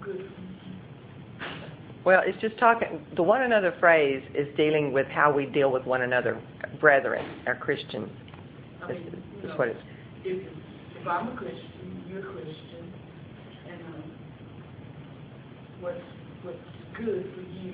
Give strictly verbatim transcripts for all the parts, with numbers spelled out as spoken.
good for me. Well, it's just talking, the one another phrase is dealing with how we deal with one another, brethren, or Christians. I mean, That's know, what it's. If, if I'm a Christian, you're a Christian, and um, what's, what's good for you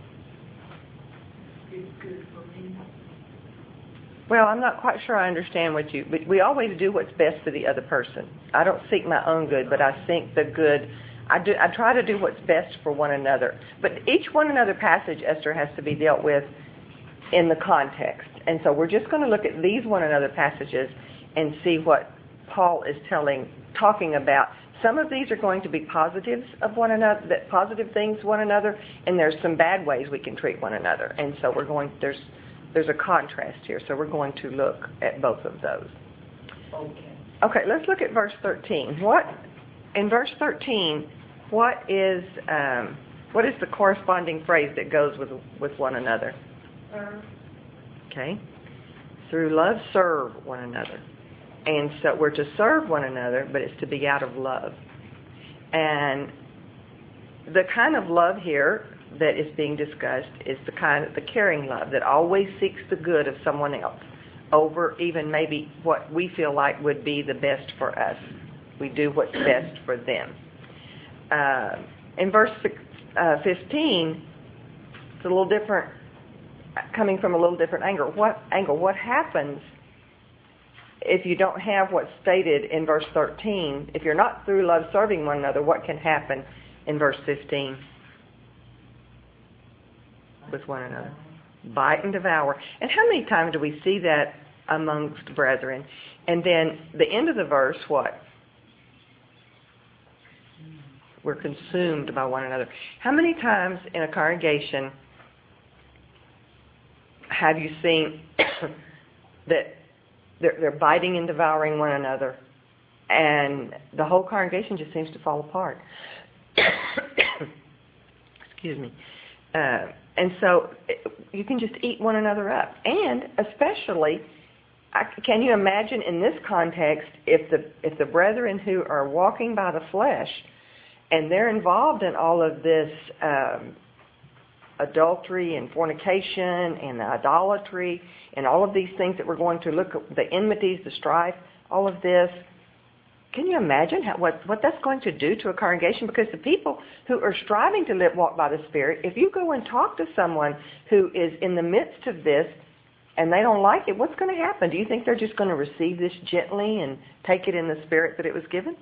is good for me. Well, I'm not quite sure I understand what you, but we always do what's best for the other person. I don't seek my own good, but I seek the good. I do. I try to do what's best for one another. But each one another passage, Esther, has to be dealt with in the context. And so we're just going to look at these one another passages and see what Paul is telling, talking about. Some of these are going to be positives of one another, that positive things one another, and there's some bad ways we can treat one another. And so we're going, there's there's a contrast here. So we're going to look at both of those. Okay. Okay, let's look at verse thirteen. What in verse thirteen? What is um, what is the corresponding phrase that goes with with one another? Serve. Okay, through love, serve one another, and so we're to serve one another, but it's to be out of love. And the kind of love here that is being discussed is the kind of the caring love that always seeks the good of someone else over even maybe what we feel like would be the best for us. We do what's best for them. Uh, in verse uh, fifteen, it's a little different, coming from a little different angle. What angle? What happens if you don't have what's stated in verse thirteen? If you're not through love serving one another, what can happen in verse fifteen? With one another. Bite and devour. And how many times do we see that amongst brethren? And then the end of the verse, what? We're consumed by one another. How many times in a congregation have you seen that they're, they're biting and devouring one another, and the whole congregation just seems to fall apart? Excuse me. Uh, and so you can just eat one another up. And especially, can you imagine in this context, if the if the brethren who are walking by the flesh, and they're involved in all of this um, adultery and fornication and idolatry and all of these things that we're going to look at, the enmities, the strife, all of this, can you imagine how, what, what that's going to do to a congregation? Because the people who are striving to live, walk by the Spirit, if you go and talk to someone who is in the midst of this and they don't like it, what's going to happen? Do you think they're just going to receive this gently and take it in the spirit that it was given?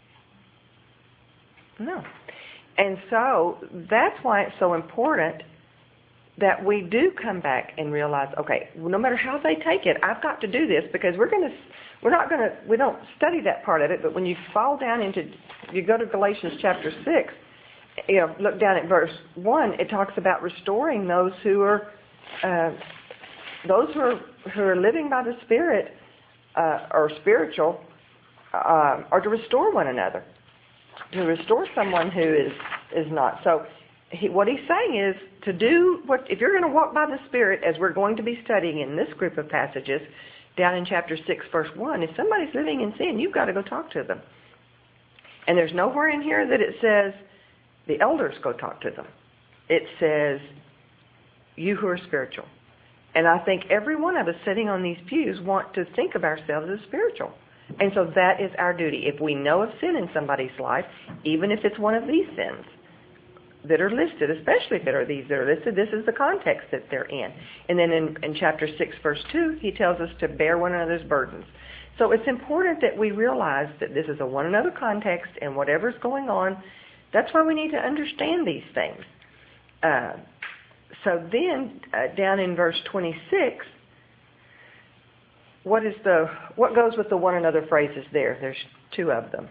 No. And so that's why it's so important that we do come back and realize, okay, no matter how they take it, I've got to do this, because we're going to, we're not going to, we don't study that part of it, but when you fall down into, you go to Galatians chapter six, you know, look down at verse one, it talks about restoring those who are, uh, those who are, who are living by the Spirit, uh, or spiritual, uh, are to restore one another. To restore someone who is, is not. So he, what he's saying is to do what, if you're going to walk by the Spirit, as we're going to be studying in this group of passages, down in chapter six, verse one, if somebody's living in sin, you've got to go talk to them. And there's nowhere in here that it says the elders go talk to them. It says you who are spiritual. And I think every one of us sitting on these pews want to think of ourselves as spiritual. And so that is our duty. If we know of sin in somebody's life, even if it's one of these sins that are listed, especially if it are these that are listed, this is the context that they're in. And then in, in chapter six, verse two, he tells us to bear one another's burdens. So it's important that we realize that this is a one another context, and whatever's going on, that's why we need to understand these things. Uh, so then, uh, down in verse twenty-six, What is the what goes with the one another phrases there? There's two of them.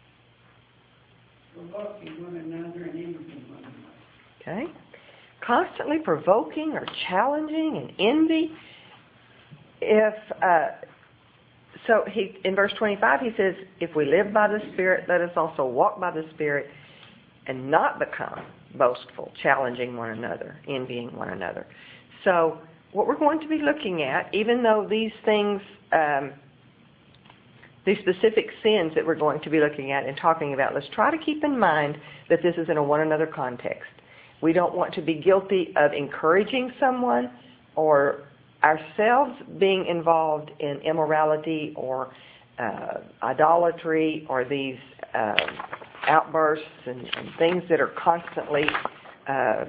Provoking one another and envying one another. Okay. Constantly provoking or challenging and envy. If uh, so, he in verse twenty-five he says, "If we live by the Spirit, let us also walk by the Spirit, and not become boastful, challenging one another, envying one another." So what we're going to be looking at, even though these things um, these specific sins that we're going to be looking at and talking about, let's try to keep in mind that this is in a one another context. We don't want to be guilty of encouraging someone or ourselves being involved in immorality or uh, idolatry or these uh, outbursts and, and things that are constantly uh,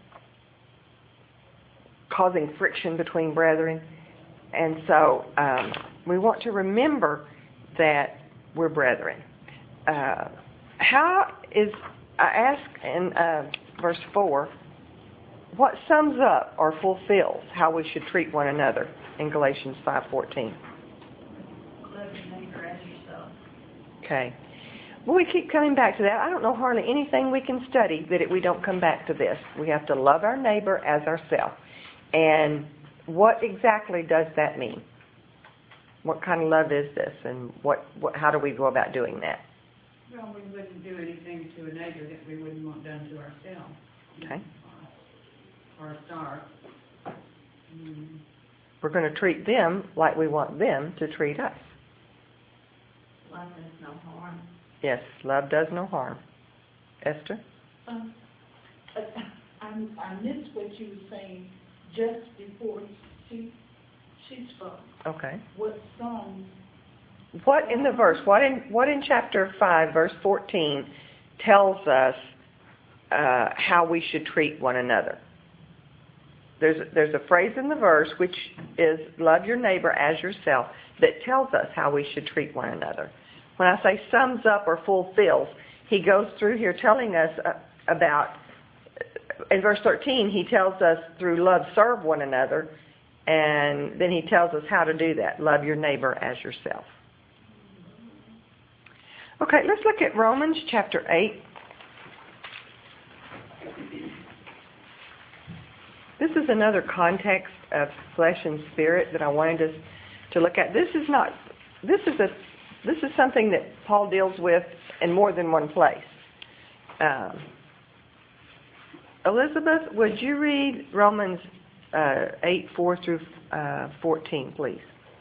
causing friction between brethren. And so um, we want to remember that we're brethren. Uh, how is, I ask in uh, verse four, what sums up or fulfills how we should treat one another in Galatians five fourteen? Love your neighbor as yourself. Okay. Well, we keep coming back to that. I don't know hardly anything we can study that it, we don't come back to this. We have to love our neighbor as ourselves. And what exactly does that mean? What kind of love is this, and what, what how do we go about doing that? Well, we wouldn't do anything to a neighbor that we wouldn't want done to ourselves. Okay. Or a star. Mm. We're going to treat them like we want them to treat us. Love does no harm. Yes, love does no harm. Esther? Um, I, I missed what you were saying just before she she spoke. Okay. What song? What in the verse, what in what in chapter five, verse fourteen, tells us uh, how we should treat one another? There's there's a phrase in the verse which is love your neighbor as yourself that tells us how we should treat one another. When I say sums up or fulfills, he goes through here telling us uh, about, in verse thirteen, he tells us through love serve one another, and then he tells us how to do that. Love your neighbor as yourself. Okay, let's look at Romans chapter eight. This is another context of flesh and spirit that I wanted us to look at. This is not, this is a, this is something that Paul deals with in more than one place. Um, Elizabeth, would you read Romans uh, eight, four through uh, fourteen, please?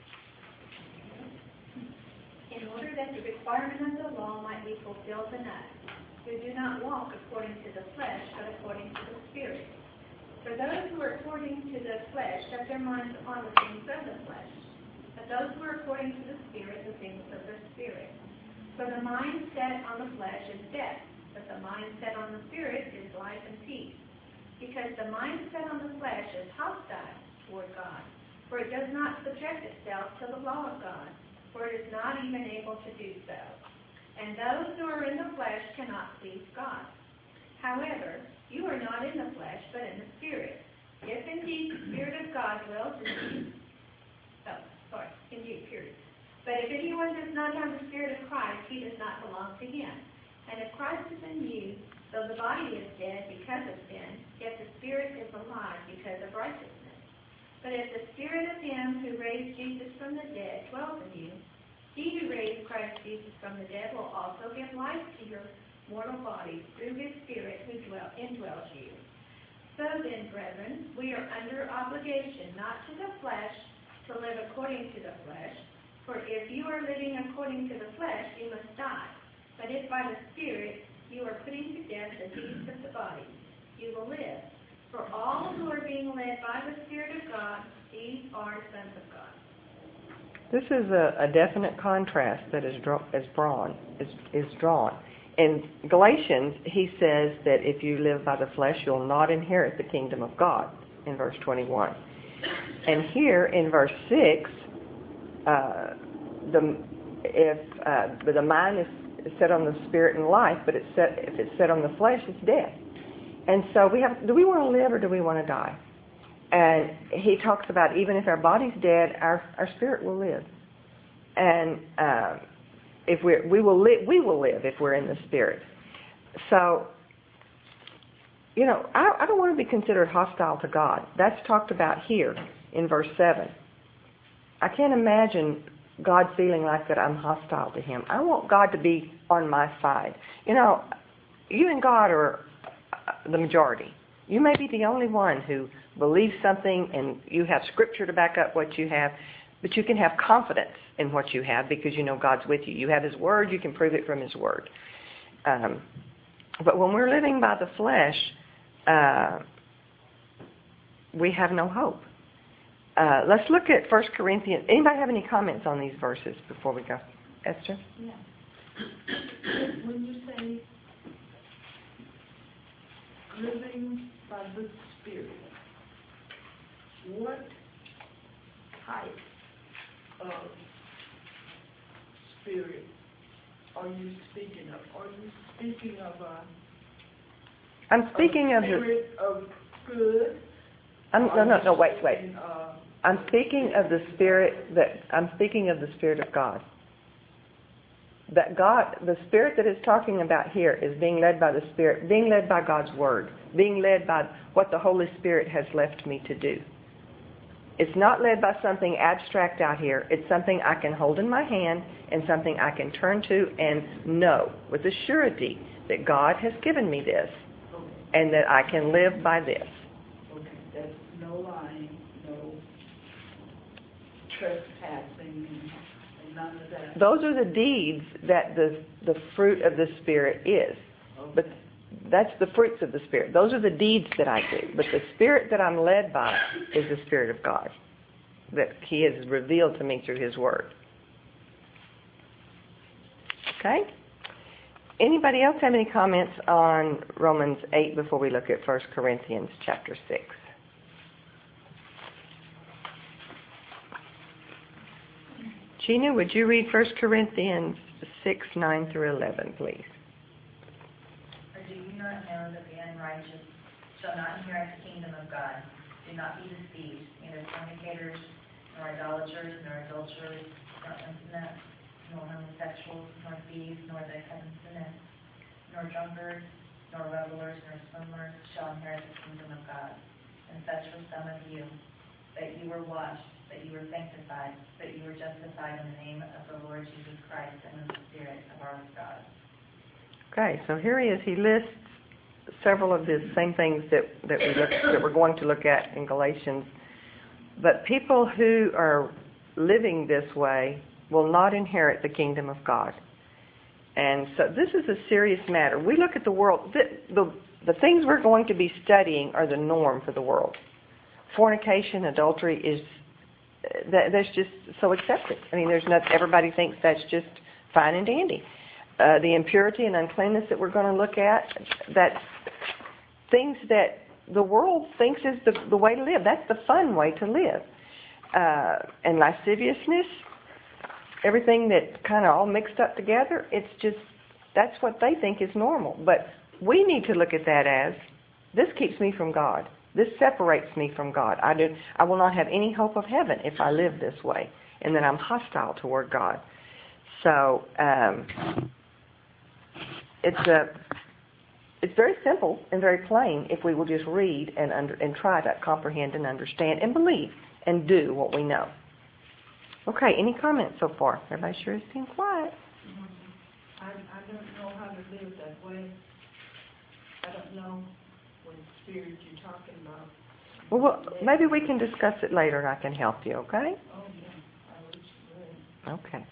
In order that the requirement of the law might be fulfilled in us, who do not walk according to the flesh, but according to the Spirit. For those who are according to the flesh set their minds on the things of the flesh, but those who are according to the Spirit, the things of the Spirit. For the mind set on the flesh is death, but the mind set on the Spirit is life and peace. Because the mind set on the flesh is hostile toward God, for it does not subject itself to the law of God, for it is not even able to do so. And those who are in the flesh cannot please God. However, you are not in the flesh, but in the Spirit. If indeed the Spirit of God dwells in you, oh, sorry, indeed, period. But if anyone does not have the Spirit of Christ, he does not belong to him. And if Christ is in you, though the body is dead because of sin, yet the Spirit is alive because of righteousness. But if the Spirit of him who raised Jesus from the dead dwells in you, he who raised Christ Jesus from the dead will also give life to your mortal bodies through his Spirit who dwell, indwells you. So then, brethren, we are under obligation, not to the flesh, to live according to the flesh. For if you are living according to the flesh, you must die. But if by the Spirit you are putting to death the deeds of the body, you will live. For all who are being led by the Spirit of God, these are sons of God. This is a, a definite contrast that is, draw, is, drawn, is, is drawn. In Galatians, he says that if you live by the flesh, you'll not inherit the kingdom of God, in verse twenty-one. And here in verse six, uh, the if uh, the mind is set on the spirit and life, but it's set, if it's set on the flesh, it's death. And so we have, do we want to live or do we want to die? And he talks about even if our body's dead, our, our spirit will live. And uh, if we we will live, we will live if we're in the Spirit. So, you know, I, I don't want to be considered hostile to God. That's talked about here in verse seven. I can't imagine God feeling like that I'm hostile to him. I want God to be on my side. You know, you and God are the majority. You may be the only one who believes something and you have Scripture to back up what you have, But you can have confidence in what you have because you know God's with you. You have His Word, you can prove it from His Word. Um, but when we're living by the flesh, uh, we have no hope. Uh, let's look at First Corinthians. Anybody have any comments on these verses before we go? Esther? Yeah. When you say living by the Spirit, what type of spirit are you speaking of? Are you speaking of a, I'm speaking a of the... spirit of good? I'm, no, no, no, wait, wait. Speaking, uh, I'm speaking of the Spirit that... I'm speaking of the Spirit of God. That God, the Spirit that is talking about here is being led by the Spirit, being led by God's Word, being led by what the Holy Spirit has left me to do. It's not led by something abstract out here. It's something I can hold in my hand and something I can turn to and know with a surety that God has given me this and that I can live by this. Okay, that's no lying, no trespassing, and none of that. Those are the deeds that the the fruit of the Spirit is. Okay. But that's the fruits of the Spirit. Those are the deeds that I do. But the Spirit that I'm led by is the Spirit of God that He has revealed to me through His Word. Okay? Anybody else have any comments on Romans eight before we look at First Corinthians chapter six? Gina, would you read First Corinthians six, nine through eleven, please? Or do you not know that the unrighteous shall not inherit the kingdom of God? Do not be deceived, neither fornicators, nor idolaters, nor adulterers, nor intimate, nor homosexuals, nor thieves, nor the covetous, nor drunkards, nor revelers, nor swindlers shall inherit the kingdom of God. And such were some of you, that you were washed, that you were sanctified, that you were justified in the name of the Lord Jesus Christ and in the Spirit of our God. Okay, so here he is. He lists several of the same things that, that, we look, that we're going to look at in Galatians. But people who are living this way will not inherit the kingdom of God. And so this is a serious matter. We look at the world, the, the, the things we're going to be studying are the norm for the world. Fornication, adultery is, that, that's just so accepted. I mean, there's not, everybody thinks that's just fine and dandy. Uh, the impurity and uncleanness that we're going to look at, that's things that the world thinks is the, the way to live. That's the fun way to live. Uh, and lasciviousness, everything that kind of all mixed up together, it's just, that's what they think is normal. But we need to look at that as, this keeps me from God. This separates me from God. I do, I will not have any hope of heaven if I live this way, and then I'm hostile toward God. So um, it's a, it's very simple and very plain if we will just read and under, and try to comprehend and understand and believe and do what we know. Okay, any comments so far? Everybody sure has been quiet. I, I don't know how to live that way. I don't know what spirit you're talking about. Well, well, maybe we can discuss it later and I can help you, okay? Oh, yeah, I wish you would. Okay.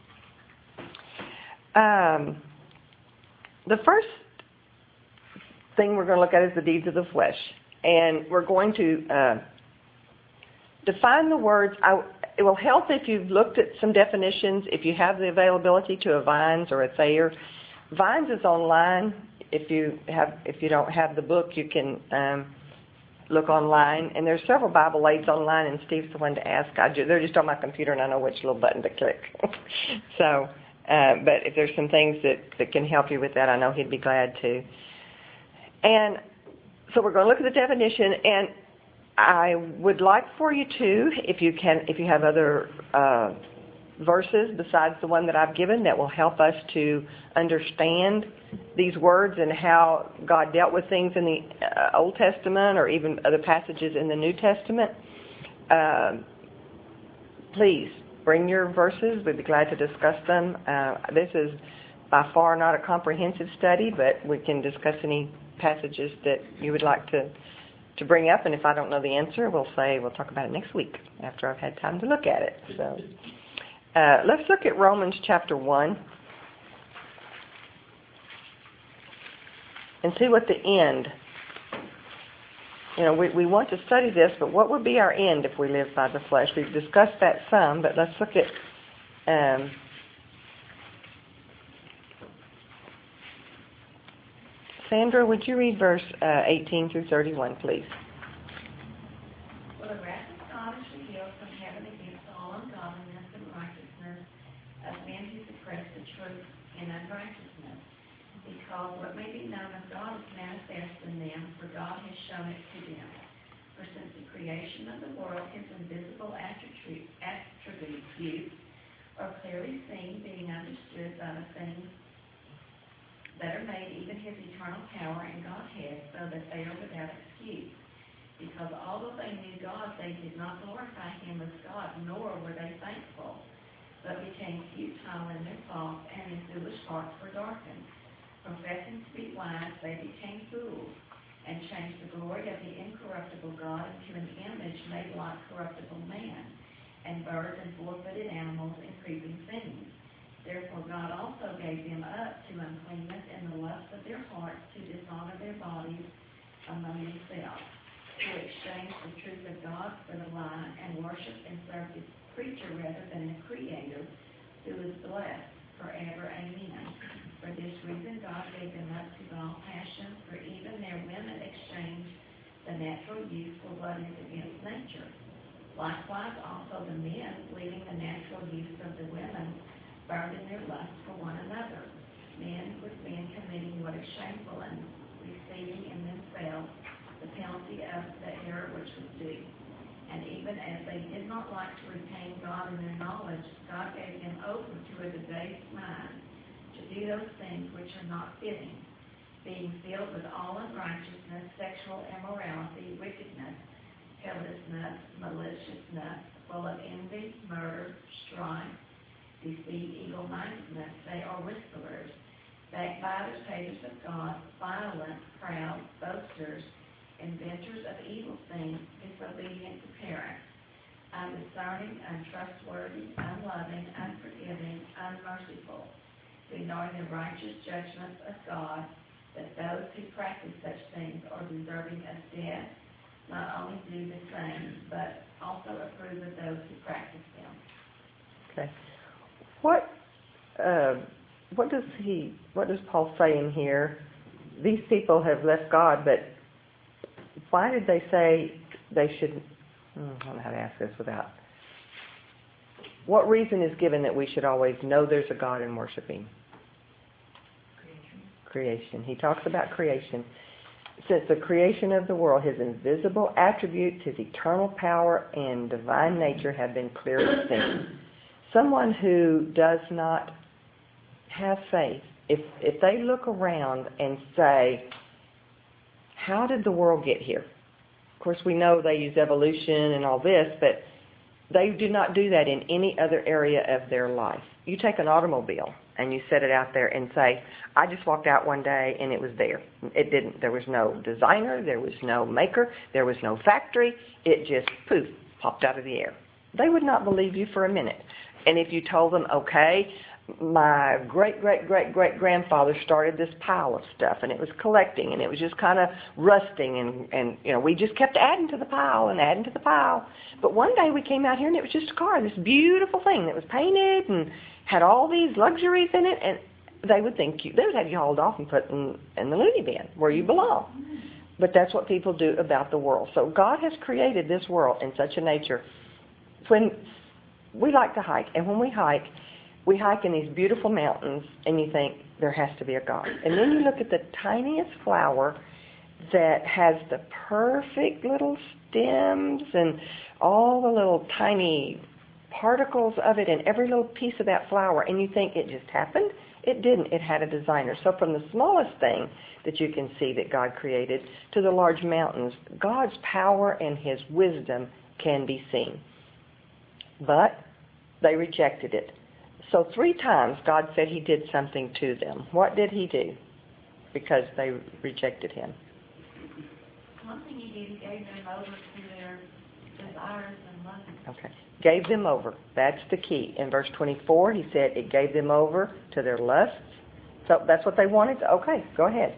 Um, the first thing we're going to look at is the deeds of the flesh. And we're going to uh, define the words. I, it will help if you've looked at some definitions, if you have the availability to a Vines or a Thayer. Vines is online. If you have, if you don't have the book, you can um, look online. And there's several Bible aids online, and Steve's the one to ask. I just, they're just on my computer, and I know which little button to click. so, uh, but if there's some things that, that can help you with that, I know he'd be glad to. And so we're going to look at the definition, and I would like for you to, if you can, if you have other uh, verses besides the one that I've given that will help us to understand these words and how God dealt with things in the uh, Old Testament or even other passages in the New Testament, uh, please bring your verses. We'd be glad to discuss them. Uh, this is by far not a comprehensive study, but we can discuss any passages that you would like to to bring up, and if I don't know the answer, we'll say we'll talk about it next week after I've had time to look at it. So uh, let's look at Romans chapter one and see what the end. You know, we, we want to study this, but what would be our end if we live by the flesh? We've discussed that some, but let's look at um, Sandra, would you read verse uh, eighteen through thirty-one, please? For the wrath of God is revealed from heaven against all ungodliness and righteousness of men who suppress the truth in unrighteousness, because what may be known of God is manifest in them, for God has shown it to them. For since the creation of the world, his invisible attributes, attributes are clearly seen, being understood by the things that are made, even his eternal power and Godhead, so that they are without excuse. Because although they knew God, they did not glorify him as God, nor were they thankful, but became futile in their thoughts, and their foolish hearts were darkened. Professing to be wise, they became fools, and changed the glory of the incorruptible God into an image made like corruptible man, and birds and four-footed animals and creeping things. Therefore God also gave them up to uncleanness in the lust of their hearts, to dishonor their bodies among themselves, who exchanged the truth of God for the lie, and worshipped and served the creature rather than the Creator, who is blessed forever. Amen. For this reason God gave them up to all passions, for even their women exchanged the natural use for what is against nature. Likewise also the men, leaving the natural use of the women, burned in their lust for one another, men with men committing what is shameful, and receiving in themselves the penalty of the error which was due. And even as they did not like to retain God in their knowledge, God gave them over to a debased mind, to do those things which are not fitting, being filled with all unrighteousness, sexual immorality, wickedness, covetousness, maliciousness, full of envy, murder, strife, deceit, evil-mindedness. They are whisperers, backbiters, haters of God, violent, proud, boasters, inventors of evil things, disobedient to parents, undiscerning, untrustworthy, unloving, unforgiving, unmerciful, ignoring the righteous judgments of God, that those who practice such things are deserving of death, not only do the same, but also approve of those who practice them. Okay. What uh, what does he? What does Paul say in here? These people have left God, but why did they say they should? I don't know how to ask this without. What reason is given that we should always know there's a God and worship Him? Creation. Creation. He talks about creation. Since the creation of the world, His invisible attributes, His eternal power, and divine nature have been clearly seen. Someone who does not have faith, if if they look around and say, how did the world get here? Of course, we know they use evolution and all this, but they do not do that in any other area of their life. You take an automobile and you set it out there and say, I just walked out one day and it was there. It didn't. There was no designer. There was no maker. There was no factory. It just, poof, popped out of the air. They would not believe you for a minute. And if you told them, okay, my great-great-great-great-grandfather started this pile of stuff, and it was collecting, and it was just kind of rusting, and, and, you know, we just kept adding to the pile and adding to the pile. But one day we came out here, and it was just a car, this beautiful thing that was painted and had all these luxuries in it, and they would think you, they would have you hauled off and put in, in the loony bin where you belong. But that's what people do about the world. So God has created this world in such a nature. When we like to hike, and when we hike, we hike in these beautiful mountains, and you think, there has to be a God. And then you look at the tiniest flower that has the perfect little stems and all the little tiny particles of it and every little piece of that flower, and you think it just happened. It didn't. It had a designer. So from the smallest thing that you can see that God created to the large mountains, God's power and His wisdom can be seen. But they rejected it. So three times God said He did something to them. What did He do? Because they rejected Him. One thing he did, he gave them over to their desires and lusts. Okay. Gave them over. That's the key. In verse twenty-four, he said it gave them over to their lusts. So that's what they wanted? Okay, go ahead.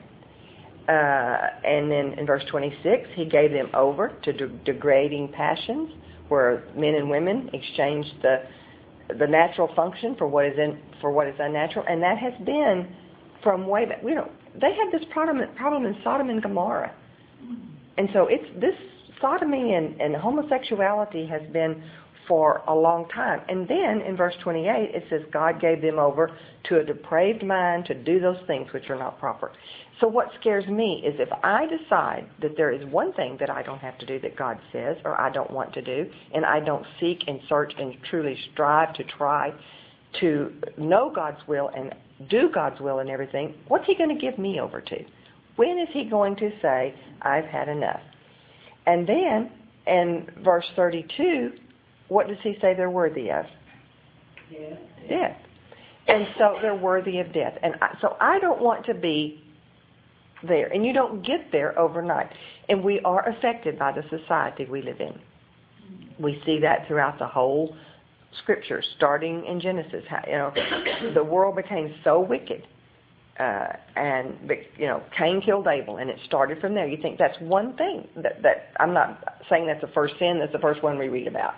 Uh, and then in verse twenty-six, he gave them over to de- degrading passions, where men and women exchanged the the natural function for what is in for what is unnatural, and that has been from way back. You know, they had this problem problem in Sodom and Gomorrah, and so it's this sodomy and, and homosexuality has been for a long time. And then in verse twenty-eight, it says God gave them over to a depraved mind to do those things which are not proper. So what scares me is if I decide that there is one thing that I don't have to do that God says or I don't want to do, and I don't seek and search and truly strive to try to know God's will and do God's will and everything, what's he going to give me over to? When is he going to say, I've had enough? And then in verse thirty-two, what does he say they're worthy of? Yes. Death. And so they're worthy of death. And I, so I don't want to be there. And you don't get there overnight. And we are affected by the society we live in. We see that throughout the whole Scripture, starting in Genesis. How, you know, the world became so wicked. Uh, and, you know, Cain killed Abel, and it started from there. You think that's one thing. That, that I'm not saying that's the first sin. That's the first one we read about.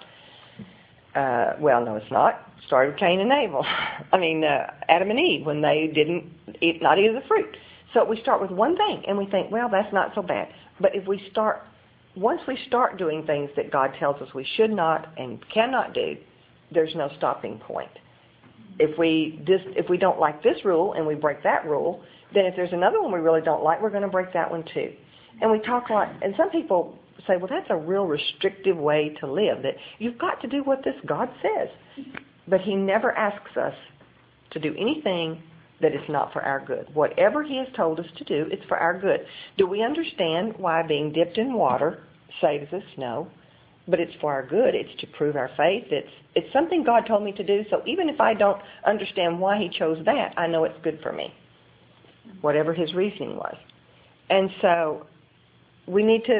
Uh, well, no, it's not. It started with Cain and Abel. I mean, uh, Adam and Eve, when they didn't eat, not eat of the fruit. So we start with one thing, and we think, well, that's not so bad. But if we start, once we start doing things that God tells us we should not and cannot do, there's no stopping point. If we dis, if we don't like this rule and we break that rule, then if there's another one we really don't like, we're going to break that one too. And we talk like, and some people say, well, that's a real restrictive way to live, that you've got to do what this God says. But he never asks us to do anything that is not for our good. Whatever he has told us to do, it's for our good. Do we understand why being dipped in water saves us? No. But it's for our good. It's to prove our faith. It's it's something God told me to do, so even if I don't understand why he chose that, I know it's good for me, whatever his reasoning was. And so we need to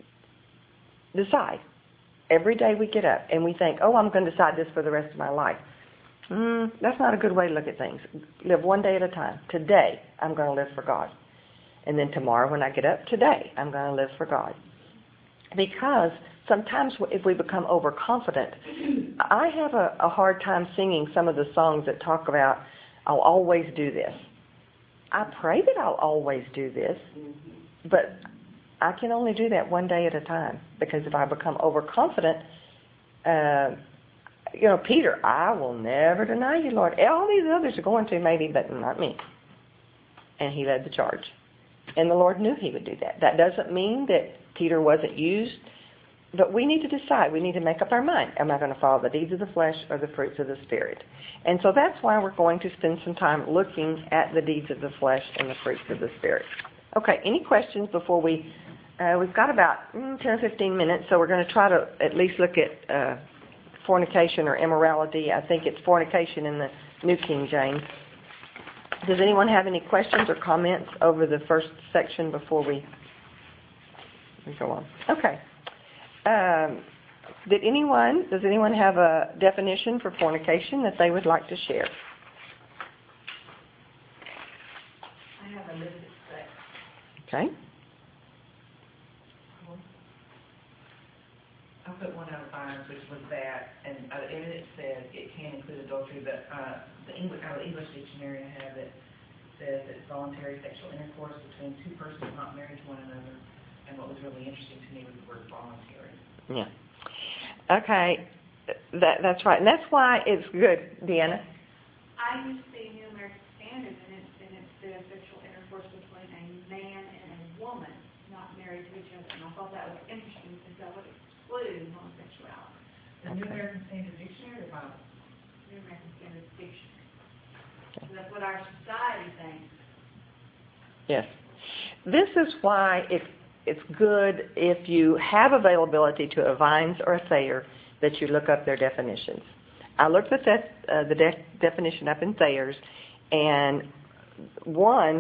decide. Every day we get up and we think, oh, I'm going to decide this for the rest of my life. Mm, that's not a good way to look at things. Live one day at a time. Today, I'm going to live for God. And then tomorrow when I get up, today, I'm going to live for God. Because sometimes if we become overconfident, I have a, a hard time singing some of the songs that talk about, I'll always do this. I pray that I'll always do this, but I can only do that one day at a time. Because if I become overconfident, uh, you know, Peter, I will never deny you, Lord. All these others are going to maybe, but not me. And he led the charge. And the Lord knew he would do that. That doesn't mean that Peter wasn't used, but we need to decide. We need to make up our mind. Am I going to follow the deeds of the flesh or the fruits of the Spirit? And so that's why we're going to spend some time looking at the deeds of the flesh and the fruits of the Spirit. Okay, any questions before we, uh, we've got about mm, ten or fifteen minutes, so we're going to try to at least look at uh, fornication or immorality. I think it's fornication in the New King James. Does anyone have any questions or comments over the first section before we, we go on? Okay. Um, did anyone, does anyone have a definition for fornication that they would like to share? I have illicit sex. Okay. I put one out of five, which was that, and, uh, and it says it can include adultery, but uh, the English, uh, the English dictionary I have it says it's voluntary sexual intercourse between two persons not married to one another. And what was really interesting to me was the word voluntary. Yeah. Okay. That that's right, and that's why it's good, Deanna. I use the New American Standard, and it, and it says sexual intercourse between a man and a woman not married to each other. And I thought that was interesting because that would exclude homosexuality. The New American Standard Dictionary or Bible? New American Standard Dictionary. So that's what our society thinks. Yes. This is why it's it's good if you have availability to a Vines or a Thayer that you look up their definitions. I looked at that, uh, the de- definition up in Thayer's, and one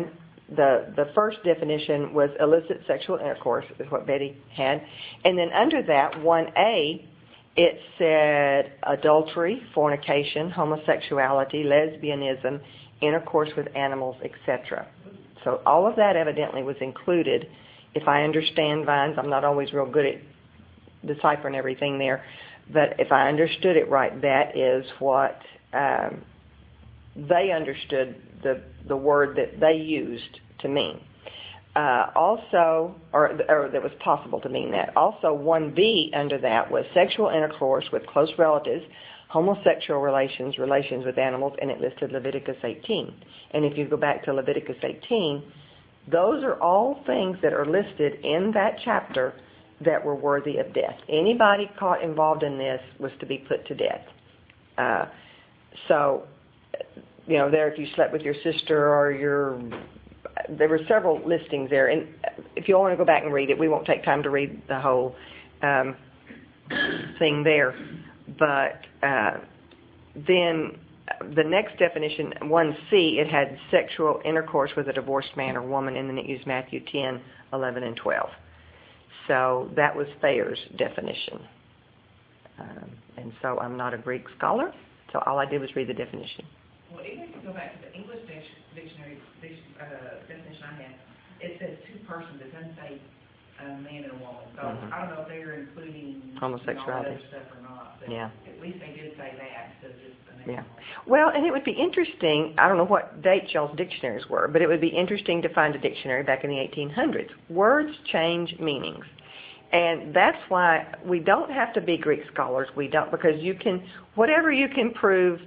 the, the first definition was illicit sexual intercourse, is what Betty had. And then under that, one A, it said adultery, fornication, homosexuality, lesbianism, intercourse with animals, et cetera. So all of that evidently was included. If I understand Vines, I'm not always real good at deciphering everything there, but if I understood it right, that is what um, they understood the the word that they used to mean. Uh, also, or, or that was possible to mean that. Also, one B under that was sexual intercourse with close relatives, homosexual relations, relations with animals, and it listed Leviticus eighteen. And if you go back to Leviticus eighteen, those are all things that are listed in that chapter that were worthy of death. Anybody caught involved in this was to be put to death. Uh, so, you know, there if you slept with your sister or your, there were several listings there. And if you want to go back and read it, we won't take time to read the whole um, thing there. But uh, then the next definition, one C, it had sexual intercourse with a divorced man or woman, and then it used Matthew ten, eleven, and twelve. So that was Thayer's definition. Um, and so I'm not a Greek scholar, so all I did was read the definition. Well, even if you go back to the English dictionary uh, definition I have, it says two persons. It doesn't say a man and a woman. So Mm-hmm. I don't know if they're including homosexuality, you know, other stuff or not. But yeah. At least they did say that instead of just a Yeah. man. Well, and it would be interesting, I don't know what date y'all's dictionaries were, but it would be interesting to find a dictionary back in the eighteen hundreds. Words change meanings. And that's why we don't have to be Greek scholars. We don't, because you can, whatever you can prove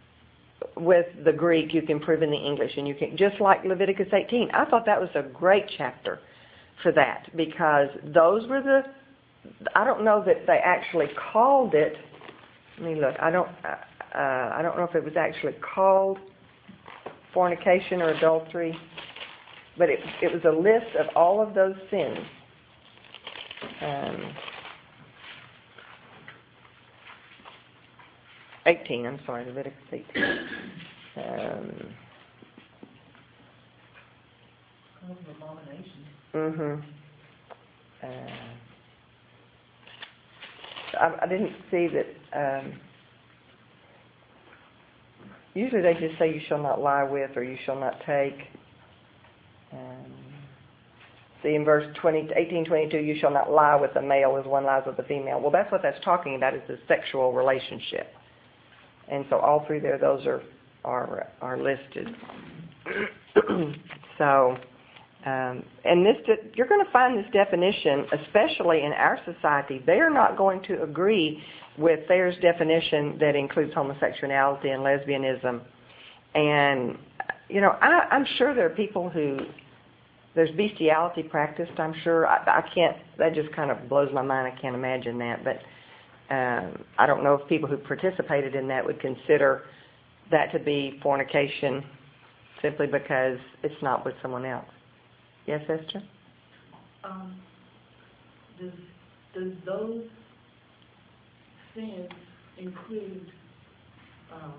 with the Greek, you can prove in the English. And you can, just like Leviticus eighteen, I thought that was a great chapter for that, because those were the, I don't know that they actually called it, let me look, I don't, uh, I don't know if it was actually called fornication or adultery, but it, it was a list of all of those sins. Um, eighteen, I'm sorry, Leviticus eighteen. Um, Cause of abomination. mm-hmm. Uh, I, I didn't see that. Um, usually they just say you shall not lie with or you shall not take. Um, see in verse twenty, eighteen twenty-two, you shall not lie with the male as one lies with the female. Well, that's what that's talking about, is the sexual relationship. And so all through there, those are are are listed. So, um, and this you're going to find this definition, especially in our society. They are not going to agree with Thayer's definition that includes homosexuality and lesbianism. And you know, I, I'm sure there are people who there's bestiality practiced. I'm sure. I, I can't. That just kind of blows my mind. I can't imagine that, but. Um, I don't know if people who participated in that would consider that to be fornication simply because it's not with someone else. Yes, Esther? Um, does, does those sins include um,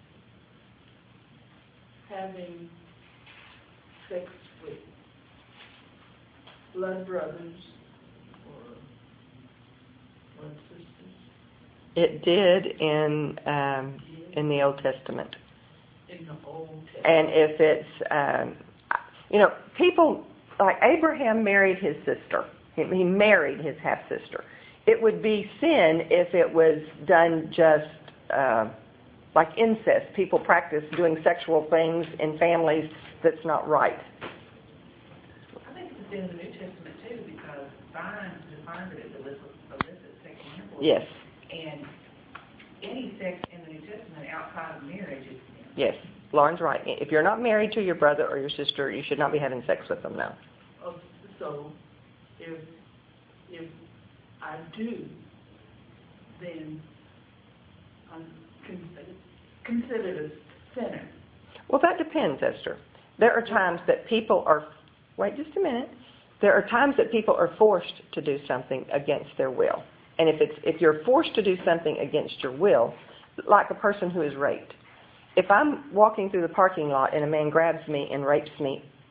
having sex with blood brothers or blood sisters? It did in um, in the Old Testament. In the Old Testament. And if it's, um, you know, people, like Abraham married his sister. He, he married his half-sister. It would be sin if it was done just uh, like incest. People practice doing sexual things in families that's not right. I think it's in the New Testament too, because Vine defines it as illicit, illicit sexual intercourse. Yes. And any sex in the New Testament outside of marriage is sin. Yes, Lauren's right. If you're not married to your brother or your sister, you should not be having sex with them now. Oh, so if if I do, then I'm con- considered a sinner. Well, that depends, Esther. There are times that people are, wait just a minute, there are times that people are forced to do something against their will. And if it's if you're forced to do something against your will, like a person who is raped, if I'm walking through the parking lot and a man grabs me and rapes me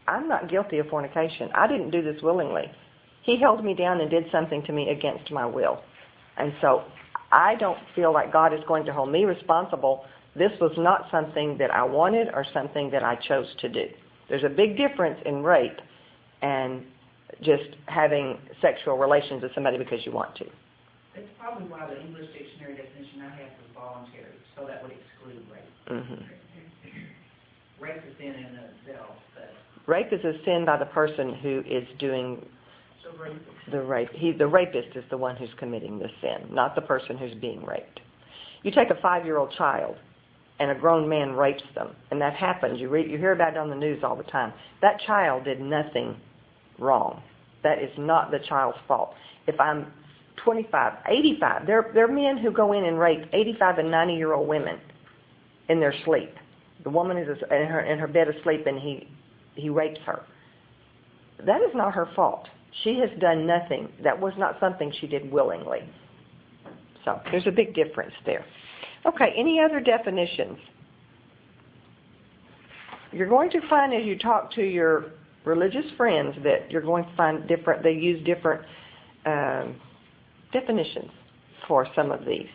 I'm not guilty of fornication. I didn't do this willingly. He held me down and did something to me against my will. And so I don't feel like God is going to hold me responsible. This was not something that I wanted or something that I chose to do. There's a big difference in rape and just having sexual relations with somebody because you want to. That's probably why the English dictionary definition I have is voluntary, so that would exclude rape. Mm-hmm. Rape is sin in itself, but... Rape is a sin by the person who is doing The rapist. the rape. He, the rapist is the one who's committing the sin, not the person who's being raped. You take a five-year-old child and a grown man rapes them, and that happens. You read, you hear about it on the news all the time. That child did nothing wrong. That is not the child's fault. If I'm twenty-five, eighty-five, there, there are men who go in and rape eighty-five and ninety-year-old women in their sleep. The woman is in her, in her bed asleep, and he, he rapes her. That is not her fault. She has done nothing. That was not something she did willingly. So there's a big difference there. Okay, any other definitions? You're going to find as you talk to your religious friends that you're going to find different, they use different um, definitions for some of these.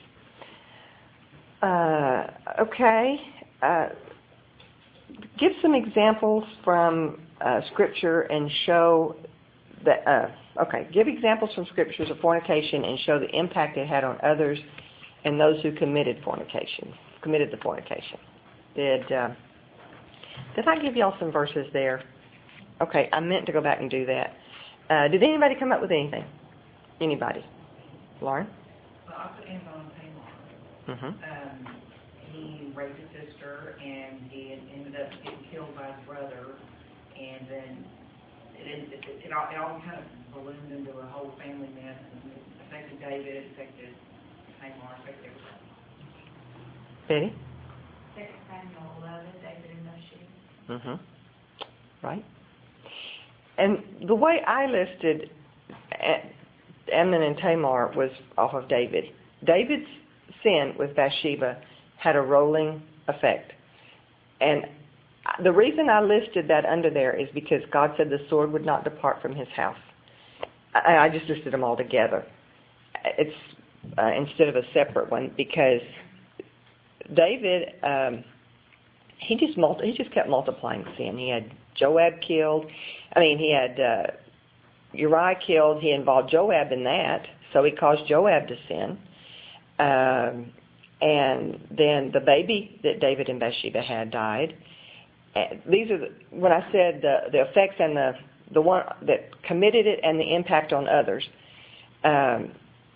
Uh, okay, uh, give some examples from uh, Scripture and show that, uh, okay, give examples from Scriptures of fornication and show the impact it had on others and those who committed fornication, committed the fornication. Did, uh, did I give y'all some verses there? Okay, I meant to go back and do that. Uh, did anybody come up with anything? Anybody? Lauren? Well, I put Amnon Tamar. Mm-hmm. Um, he raped his sister, and he ended up getting killed by his brother, and then it, it, it, it, all, it all kind of ballooned into a whole family mess, and it affected David, it affected Tamar, it affected everybody. Betty? Second Samuel eleven, David and Bathsheba. Mm-hmm. Right. And the way I listed Amnon and Tamar was off of David. David's sin with Bathsheba had a rolling effect. And the reason I listed that under there is because God said the sword would not depart from his house. I, I just listed them all together. It's uh, instead of a separate one because David, um, he just multi- he just kept multiplying sin. He had Joab killed. I mean, he had uh, Uriah killed. He involved Joab in that, so he caused Joab to sin. Um, and then the baby that David and Bathsheba had died. And these are the, when I said the, the effects and the the one that committed it and the impact on others. Um,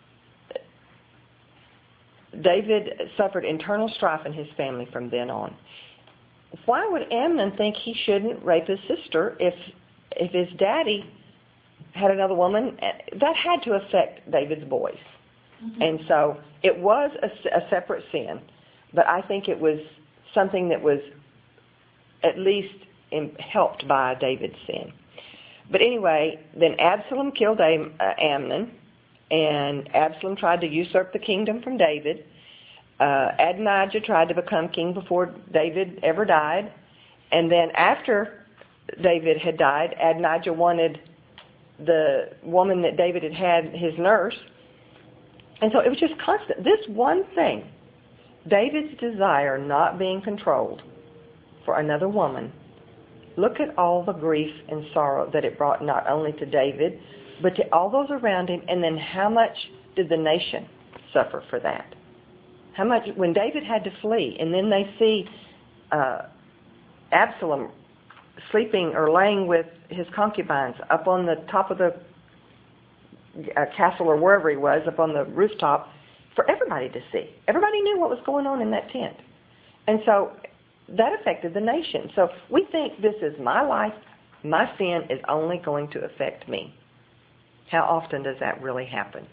David suffered internal strife in his family from then on. Why would Amnon think he shouldn't rape his sister if if his daddy had another woman? That had to affect David's boys. Mm-hmm. And so it was a, a separate sin, but I think it was something that was at least in, helped by David's sin. But anyway, then Absalom killed Am, uh, Amnon, and Absalom tried to usurp the kingdom from David. Uh, Adonijah tried to become king before David ever died. And then after David had died, Adonijah wanted the woman that David had had, his nurse. And so it was just constant. This one thing, David's desire not being controlled for another woman, look at all the grief and sorrow that it brought not only to David, but to all those around him. And then how much did the nation suffer for that? How much, when David had to flee, and then they see uh, Absalom sleeping or laying with his concubines up on the top of the uh, castle or wherever he was, up on the rooftop, for everybody to see. Everybody knew what was going on in that tent. And so that affected the nation. So we think this is my life, my sin is only going to affect me. How often does that really happen?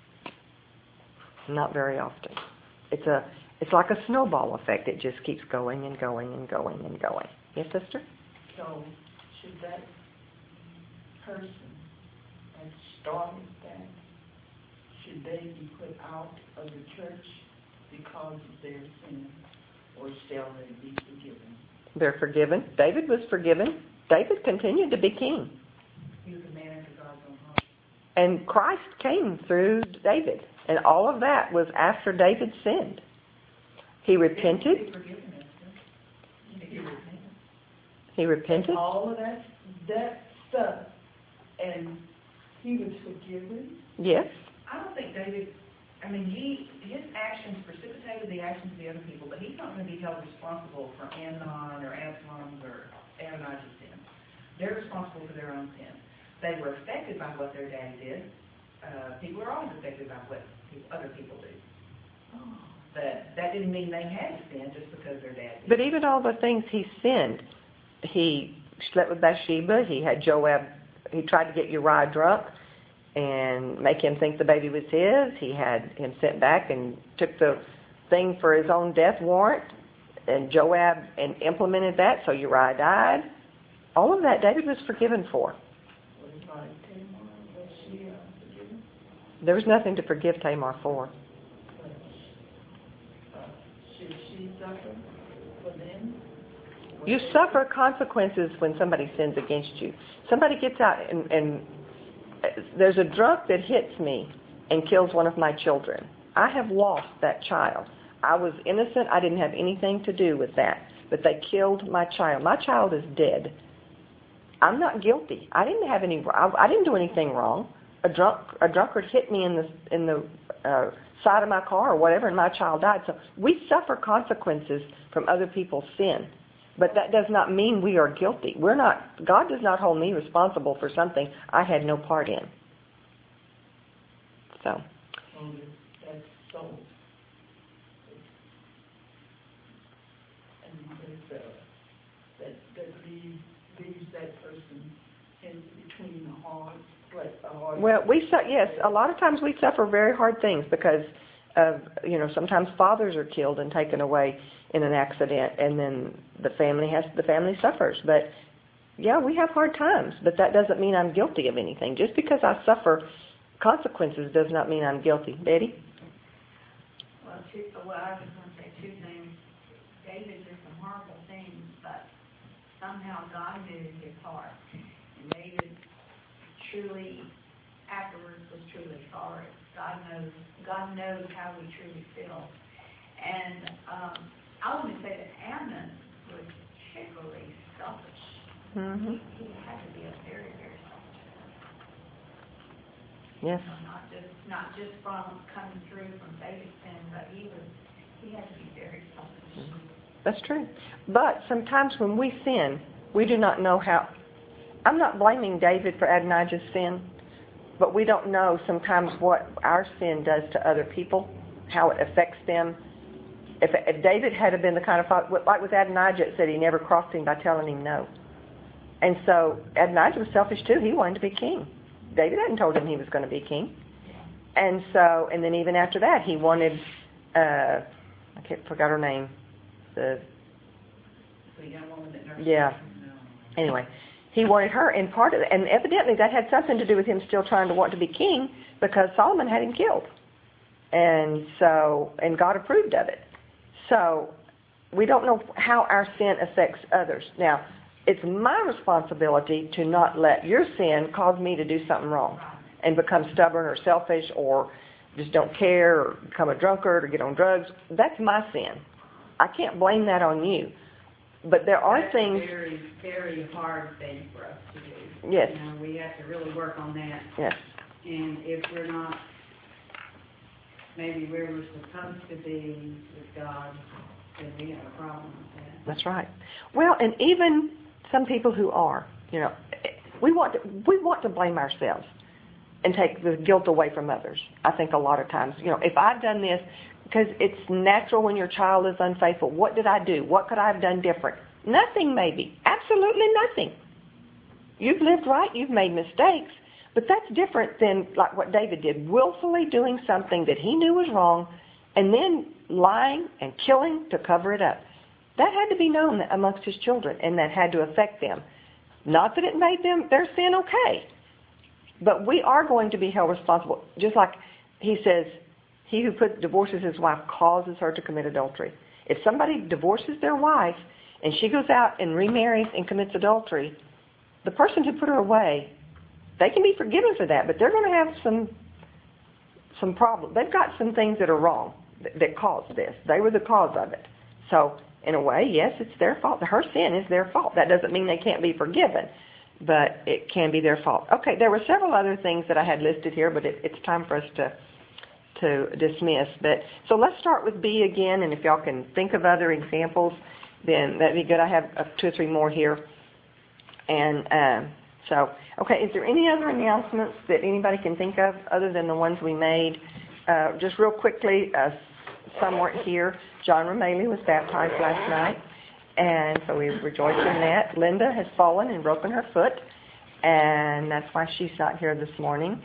Not very often. It's a, it's like a snowball effect. It just keeps going and going and going and going. Yes, sister? So should that person that started that, should they be put out of the church because of their sin, or shall they be forgiven? They're forgiven. David was forgiven. David continued to be king. He was a man after God's own heart. And Christ came through David. And all of that was after David sinned. He repented. He forgiven us. He repented. He repented. All of that, that stuff, and he was forgiven. Yes. I don't think David, I mean, he, his actions precipitated the actions of the other people, but he's not going to be held responsible for Amnon or Absalom's or Adonijah's sin. They're responsible for their own sin. They were affected by what their dad did. Uh, people are always affected by what people, other people do. Oh. But that didn't mean they had to sin just because their dad did. But even all the things he sinned, he slept with Bathsheba, he had Joab, he tried to get Uriah drunk and make him think the baby was his. He had him sent back and took the thing for his own death warrant, and Joab and implemented that, so Uriah died. All of that David was forgiven for. What about Tamar? Was she uh, forgiven? There was nothing to forgive Tamar for. Uh, should she suffer for them? You suffer consequences when somebody sins against you. Somebody gets out and, and there's a drunk that hits me and kills one of my children. I have lost that child. I was innocent. I didn't have anything to do with that. But they killed my child. My child is dead. I'm not guilty. I didn't have any. I, I didn't do anything wrong. A drunk, a drunkard hit me in the in the uh, side of my car or whatever, and my child died. So we suffer consequences from other people's sin. But that does not mean we are guilty. We're not. God does not hold me responsible for something I had no part in. So. Oh, that's so. And there's, uh, that that leaves leaves that person in between the hard, like a hard. Well, we su- yes, a lot of times we suffer very hard things because of, you know, sometimes fathers are killed and taken away in an accident, and then the family has the family suffers. But yeah, we have hard times, but that doesn't mean I'm guilty of anything. Just because I suffer consequences does not mean I'm guilty. Betty? Well, two, well, I was going to say two things. David did some horrible things, but somehow God knew his heart. And David truly, afterwards, was truly sorry. God knows, God knows how we truly feel. And um, I want to say that Amnon was particularly selfish. Mm-hmm. He had to be a very, very selfish person. Yes. You know, not just not just from coming through from David's sin, but he was he had to be very selfish. Mm-hmm. That's true. But sometimes when we sin, we do not know how. I'm not blaming David for Adonijah's sin, but we don't know sometimes what our sin does to other people, how it affects them. If, if David had been the kind of father, like with Adonijah, it said he never crossed him by telling him no. And so Adonijah was selfish too. He wanted to be king. David hadn't told him he was going to be king. And so, and then even after that, he wanted, uh, I can't forgot her name. The The young woman that nursed yeah. him. No. Anyway, he wanted her, and part of it, and evidently that had something to do with him still trying to want to be king because Solomon had him killed. And so, and God approved of it. So we don't know how our sin affects others. Now, it's my responsibility to not let your sin cause me to do something wrong and become stubborn or selfish or just don't care or become a drunkard or get on drugs. That's my sin. I can't blame that on you. But there are That's things... a very, very hard thing for us to do. Yes. You know, we have to really work on that. Yes. And if we're not maybe where we're supposed to be with God, then we have a problem with that. That's right. Well, and even some people who are, you know, we want to, we want to blame ourselves and take the guilt away from others. I think a lot of times, you know, if I've done this, because it's natural when your child is unfaithful. What did I do? What could I have done different? Nothing, maybe. Absolutely nothing. You've lived right. You've made mistakes. But that's different than like what David did, willfully doing something that he knew was wrong and then lying and killing to cover it up. That had to be known amongst his children, and that had to affect them. Not that it made them their sin okay, but we are going to be held responsible. Just like he says, he who put, divorces his wife causes her to commit adultery. If somebody divorces their wife and she goes out and remarries and commits adultery, the person who put her away, they can be forgiven for that, but they're going to have some some problems. They've got some things that are wrong that, that caused this. They were the cause of it. So, in a way, yes, it's their fault. Her sin is their fault. That doesn't mean they can't be forgiven, but it can be their fault. Okay, there were several other things that I had listed here, but it, it's time for us to to dismiss. But so let's start with B again, and if y'all can think of other examples, then that'd be good. I have uh, two or three more here. And um, so, okay, is there any other announcements that anybody can think of other than the ones we made? Uh, just real quickly, uh, some weren't here. John Ramaley was baptized last night, and so we rejoice in that. Linda has fallen and broken her foot, and that's why she's not here this morning.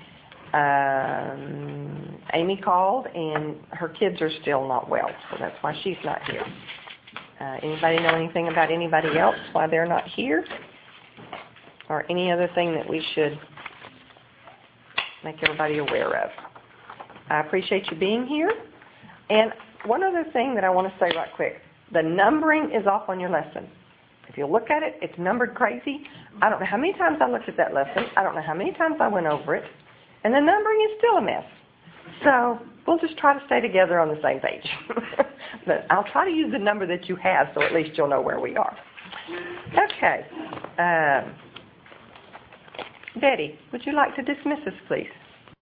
Um, Amy called, and her kids are still not well, so that's why she's not here. Uh, anybody know anything about anybody else why they're not here? Or any other thing that we should make everybody aware of? I appreciate you being here. And one other thing that I want to say right quick. The numbering is off on your lesson. If you look at it, it's numbered crazy. I don't know how many times I looked at that lesson. I don't know how many times I went over it. And the numbering is still a mess. So we'll just try to stay together on the same page. But I'll try to use the number that you have so at least you'll know where we are. Okay. Um, Betty, would you like to dismiss us, please?